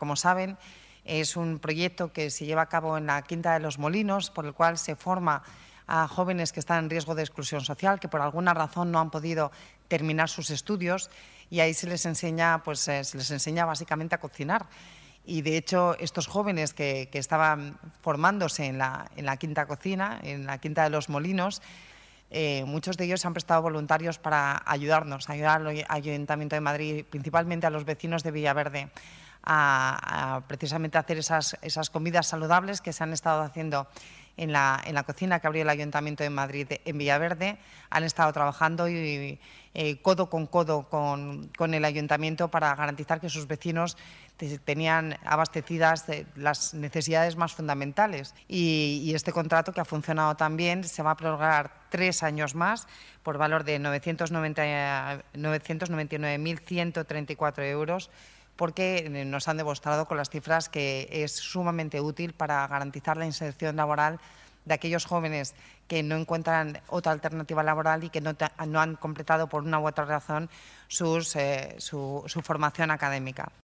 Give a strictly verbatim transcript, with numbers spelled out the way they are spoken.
como saben, es un proyecto que se lleva a cabo en la Quinta de los Molinos, por el cual se forma a jóvenes que están en riesgo de exclusión social, que por alguna razón no han podido terminar sus estudios, y ahí se les enseña, pues, eh, se les enseña básicamente a cocinar. Y, de hecho, estos jóvenes que, que estaban formándose en la, en la Quinta Cocina, en la Quinta de los Molinos, eh, muchos de ellos se han prestado voluntarios para ayudarnos, ayudar al Ayuntamiento de Madrid, principalmente a los vecinos de Villaverde, a, a precisamente hacer esas, esas comidas saludables que se han estado haciendo en la, en la cocina que abrió el Ayuntamiento de Madrid en Villaverde. Han estado trabajando y, eh, codo con codo con, con el Ayuntamiento para garantizar que sus vecinos tenían abastecidas las necesidades más fundamentales. Y, y este contrato, que ha funcionado tan bien, se va a prorrogar tres años más por valor de novecientos noventa y nueve mil ciento treinta y cuatro euros, porque nos han demostrado con las cifras que es sumamente útil para garantizar la inserción laboral de aquellos jóvenes que no encuentran otra alternativa laboral y que no, no han completado por una u otra razón sus, eh, su, su formación académica.